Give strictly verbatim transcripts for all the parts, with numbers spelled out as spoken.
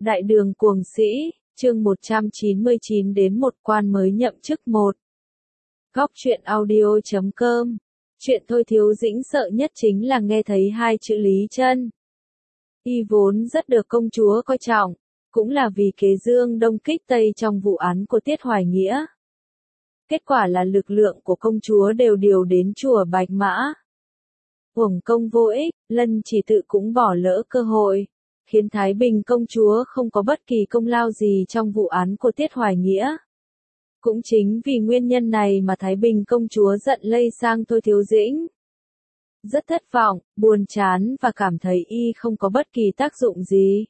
Đại đường cuồng sĩ, chương một trăm chín mươi chín đến một quan mới nhậm chức một. Góc truyện audio chấm com. Chuyện thôi thiếu dĩnh sợ nhất chính là nghe thấy hai chữ Lý Chân. Y vốn rất được công chúa coi trọng, cũng là vì kế Dương Đông kích Tây trong vụ án của Tiết Hoài Nghĩa. Kết quả là lực lượng của công chúa đều điều đến chùa Bạch Mã. Uổng công vô ích, Lân Chỉ Tự cũng bỏ lỡ cơ hội, khiến Thái Bình công chúa không có bất kỳ công lao gì trong vụ án của Tiết Hoài Nghĩa. Cũng chính vì nguyên nhân này mà Thái Bình công chúa giận lây sang Thôi Thiếu Dĩnh. Rất thất vọng, buồn chán và cảm thấy y không có bất kỳ tác dụng gì.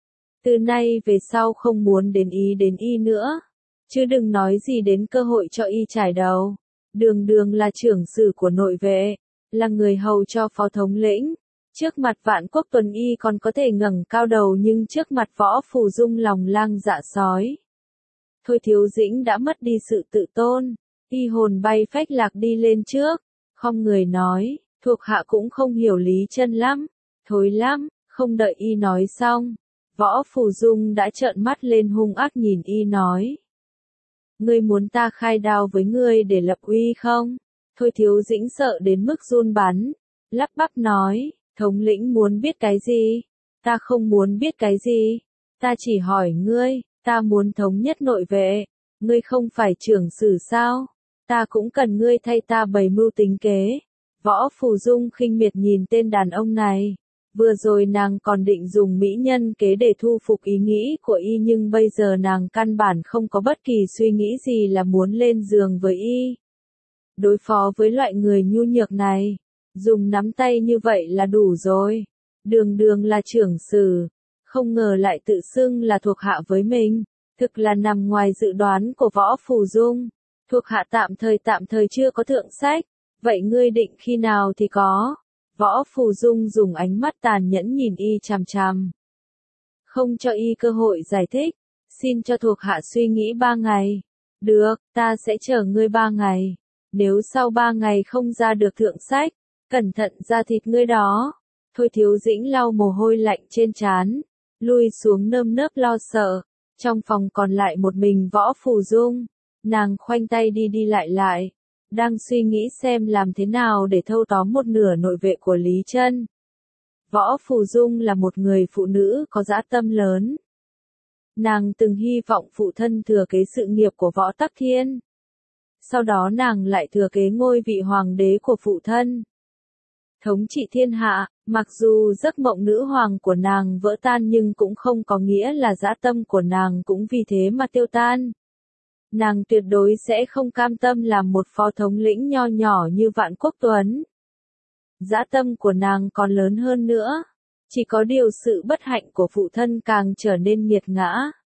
Từ nay về sau không muốn đến ý đến y nữa. Chứ đừng nói gì đến cơ hội cho y trải đầu. Đường đường là trưởng sử của nội vệ, là người hầu cho phó thống lĩnh. Trước mặt Vạn Quốc Tuần y còn có thể ngẩng cao đầu, nhưng trước mặt Võ Phù Dung lòng lang dạ sói. Thôi Thiếu Dĩnh đã mất đi sự tự tôn, y hồn bay phách lạc đi lên trước, không người nói, thuộc hạ cũng không hiểu Lý Chân lắm, thối lắm. Không đợi y nói xong, Võ Phù Dung đã trợn mắt lên hung ác nhìn y nói: Ngươi muốn ta khai đao với ngươi để lập uy không? Thôi Thiếu Dĩnh sợ đến mức run bắn, lắp bắp nói: Thống lĩnh muốn biết cái gì? Ta không muốn biết cái gì. Ta chỉ hỏi ngươi, ta muốn thống nhất nội vệ. Ngươi không phải trưởng sử sao? Ta cũng cần ngươi thay ta bày mưu tính kế. Võ Phù Dung khinh miệt nhìn tên đàn ông này. Vừa rồi nàng còn định dùng mỹ nhân kế để thu phục ý nghĩ của y, nhưng bây giờ nàng căn bản không có bất kỳ suy nghĩ gì là muốn lên giường với y. Đối phó với loại người nhu nhược này, dùng nắm tay như vậy là đủ rồi. Đường đường là trưởng sử, không ngờ lại tự xưng là thuộc hạ với mình, thực là nằm ngoài dự đoán của Võ Phù Dung. Thuộc hạ tạm thời tạm thời chưa có thượng sách, vậy ngươi định khi nào thì có? Võ Phù Dung dùng ánh mắt tàn nhẫn nhìn y chằm chằm, không cho y cơ hội giải thích. Xin cho thuộc hạ suy nghĩ ba ngày. Được, ta sẽ chờ ngươi ba ngày. Nếu sau ba ngày không ra được thượng sách, cẩn thận ra thịt ngươi đó. Thôi Thiếu Dĩnh lau mồ hôi lạnh trên trán, lui xuống nơm nớp lo sợ. Trong phòng còn lại một mình Võ Phù Dung, nàng khoanh tay đi đi lại lại, đang suy nghĩ xem làm thế nào để thâu tóm một nửa nội vệ của Lý Chân. Võ Phù Dung là một người phụ nữ có dã tâm lớn. Nàng từng hy vọng phụ thân thừa kế sự nghiệp của Võ Tắc Thiên. Sau đó nàng lại thừa kế ngôi vị hoàng đế của phụ thân, thống trị thiên hạ. Mặc dù giấc mộng nữ hoàng của nàng vỡ tan, nhưng cũng không có nghĩa là dã tâm của nàng cũng vì thế mà tiêu tan. Nàng tuyệt đối sẽ không cam tâm làm một phó thống lĩnh nho nhỏ như Vạn Quốc Tuấn. Dã tâm của nàng còn lớn hơn nữa. Chỉ có điều sự bất hạnh của phụ thân càng trở nên nghiệt ngã.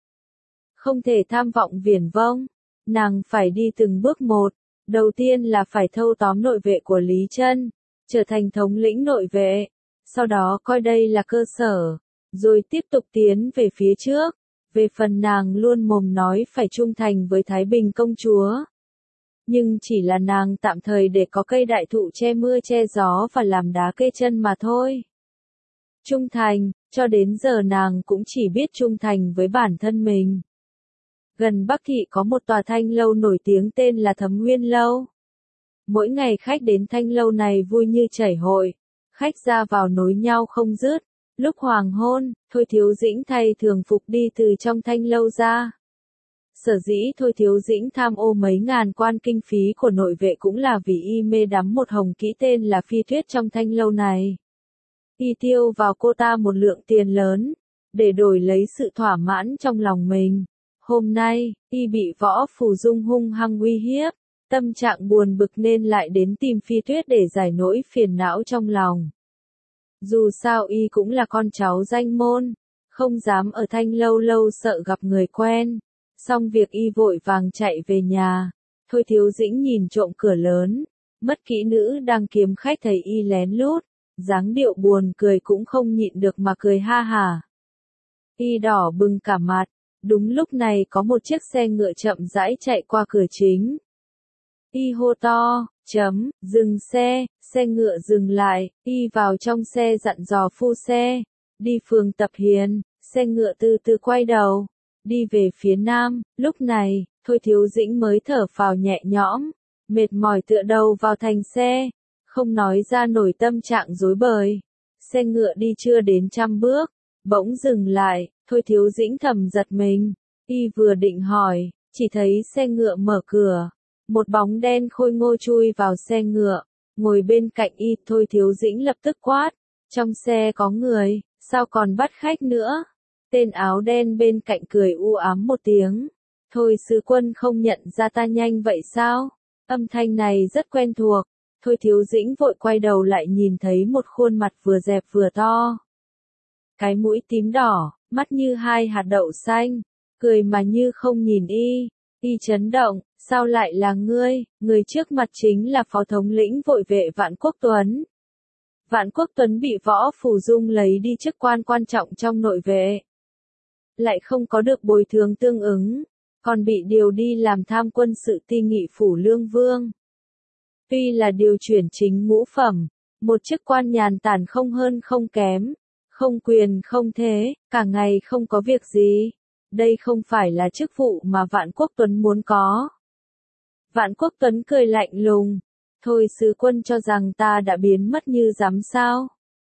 Không thể tham vọng viển vông. Nàng phải đi từng bước một. Đầu tiên là phải thâu tóm nội vệ của Lý Chân, trở thành thống lĩnh nội vệ. Sau đó coi đây là cơ sở, rồi tiếp tục tiến về phía trước. Về phần nàng luôn mồm nói phải trung thành với Thái Bình công chúa. Nhưng chỉ là nàng tạm thời để có cây đại thụ che mưa che gió và làm đá kê chân mà thôi. Trung thành, cho đến giờ nàng cũng chỉ biết trung thành với bản thân mình. Gần Bắc Thị có một tòa thanh lâu nổi tiếng tên là Thấm Nguyên Lâu. Mỗi ngày khách đến thanh lâu này vui như chảy hội, khách ra vào nối nhau không dứt. Lúc hoàng hôn, Thôi Thiếu Dĩnh thay thường phục đi từ trong thanh lâu ra. Sở dĩ Thôi Thiếu Dĩnh tham ô mấy ngàn quan kinh phí của nội vệ cũng là vì y mê đắm một hồng kỹ tên là Phi Tuyết trong thanh lâu này. Y tiêu vào cô ta một lượng tiền lớn, để đổi lấy sự thỏa mãn trong lòng mình. Hôm nay, y bị Võ Phù Dung hung hăng uy hiếp, tâm trạng buồn bực nên lại đến tìm Phi Tuyết để giải nỗi phiền não trong lòng. Dù sao y cũng là con cháu danh môn, không dám ở thanh lâu lâu sợ gặp người quen. Xong việc y vội vàng chạy về nhà. Thôi Thiếu Dĩnh nhìn trộm cửa lớn, mất kỹ nữ đang kiếm khách thấy y lén lút, dáng điệu buồn cười cũng không nhịn được mà cười ha hả. Y đỏ bừng cả mặt. Đúng lúc này có một chiếc xe ngựa chậm rãi chạy qua cửa chính. Y hô to, chấm, dừng xe. Xe ngựa dừng lại, y vào trong xe dặn dò phu xe, đi phường Tập Hiền, Xe ngựa từ từ quay đầu, đi về phía nam, lúc này, Thôi Thiếu Dĩnh mới thở phào nhẹ nhõm, mệt mỏi tựa đầu vào thành xe, không nói ra nổi tâm trạng rối bời. Xe ngựa đi chưa đến trăm bước, bỗng dừng lại, Thôi Thiếu Dĩnh thầm giật mình, y vừa định hỏi, chỉ thấy xe ngựa mở cửa, một bóng đen khôi ngô chui vào xe ngựa, ngồi bên cạnh y. Thôi Thiếu Dĩnh lập tức quát, trong xe có người, sao còn bắt khách nữa? Tên áo đen bên cạnh cười u ám một tiếng, thôi sứ quân không nhận ra ta nhanh vậy sao? Âm thanh này rất quen thuộc. Thôi Thiếu Dĩnh vội quay đầu lại nhìn thấy một khuôn mặt vừa dẹp vừa to. Cái mũi tím đỏ, mắt như hai hạt đậu xanh, cười mà như không nhìn y. Y chấn động, sao lại là ngươi? Người trước mặt chính là phó thống lĩnh vội vệ Vạn Quốc Tuấn. Vạn Quốc Tuấn bị Võ Phù Dung lấy đi chức quan quan trọng trong nội vệ, lại không có được bồi thường tương ứng, còn bị điều đi làm tham quân sự ti nghị phủ lương vương. Tuy là điều chuyển chính ngũ phẩm, một chức quan nhàn tản không hơn không kém, không quyền không thế, cả ngày không có việc gì. Đây không phải là chức vụ mà Vạn Quốc Tuấn muốn có. Vạn Quốc Tuấn cười lạnh lùng, thôi sứ quân cho rằng ta đã biến mất như dám sao?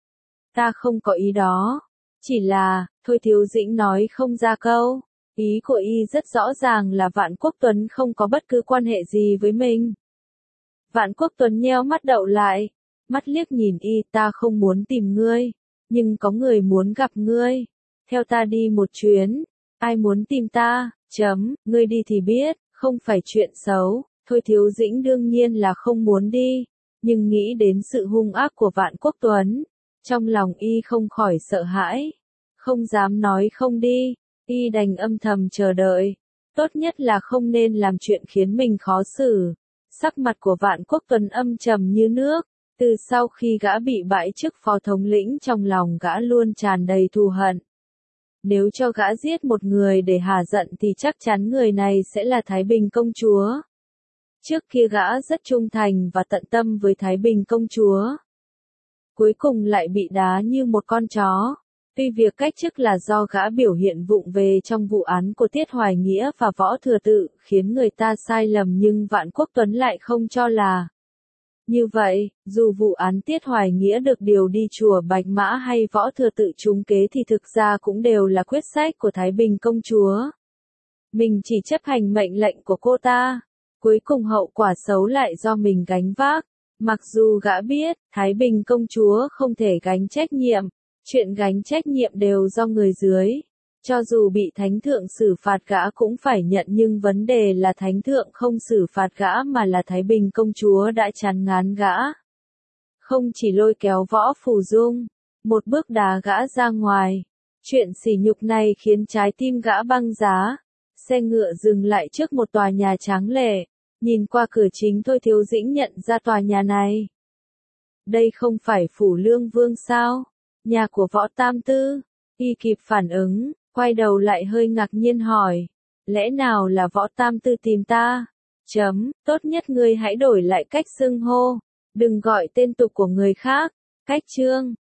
Ta không có ý đó, chỉ là, Thôi Thiếu Dĩnh nói không ra câu, ý của y rất rõ ràng là Vạn Quốc Tuấn không có bất cứ quan hệ gì với mình. Vạn Quốc Tuấn nheo mắt đậu lại, mắt liếc nhìn y, ta không muốn tìm ngươi, nhưng có người muốn gặp ngươi, theo ta đi một chuyến. Ai muốn tìm ta, chấm, ngươi đi thì biết, không phải chuyện xấu. Thôi Thiếu Dĩnh đương nhiên là không muốn đi, nhưng nghĩ đến sự hung ác của Vạn Quốc Tuấn, trong lòng y không khỏi sợ hãi, không dám nói không đi, y đành âm thầm chờ đợi, tốt nhất là không nên làm chuyện khiến mình khó xử. Sắc mặt của Vạn Quốc Tuấn âm trầm như nước, từ sau khi gã bị bãi chức phó thống lĩnh trong lòng gã luôn tràn đầy thù hận. Nếu cho gã giết một người để hà giận thì chắc chắn người này sẽ là Thái Bình công chúa. Trước kia gã rất trung thành và tận tâm với Thái Bình công chúa. Cuối cùng lại bị đá như một con chó. Tuy việc cách chức là do gã biểu hiện vụng về trong vụ án của Tiết Hoài Nghĩa và Võ Thừa Tự khiến người ta sai lầm, nhưng Vạn Quốc Tuấn lại không cho là như vậy. Dù vụ án Tiết Hoài Nghĩa được điều đi chùa Bạch Mã hay Võ Thừa Tự trúng kế thì thực ra cũng đều là quyết sách của Thái Bình công chúa. Mình chỉ chấp hành mệnh lệnh của cô ta. Cuối cùng hậu quả xấu lại do mình gánh vác. Mặc dù gã biết, Thái Bình công chúa không thể gánh trách nhiệm, chuyện gánh trách nhiệm đều do người dưới. Cho dù bị Thánh Thượng xử phạt gã cũng phải nhận, nhưng vấn đề là Thánh Thượng không xử phạt gã mà là Thái Bình công chúa đã chán ngán gã. Không chỉ lôi kéo Võ Phù Dung, một bước đá gã ra ngoài. Chuyện sỉ nhục này khiến trái tim gã băng giá. Xe ngựa dừng lại trước một tòa nhà tráng lệ. Nhìn qua cửa chính, Thôi Thiếu Dĩnh nhận ra tòa nhà này. Đây không phải phủ lương vương sao? Nhà của Võ Tam Tư. Y kịp phản ứng, quay đầu lại hơi ngạc nhiên hỏi. Lẽ nào là Võ Tam Tư tìm ta? Chấm, tốt nhất ngươi hãy đổi lại cách xưng hô. Đừng gọi tên tục của người khác. Cách chương.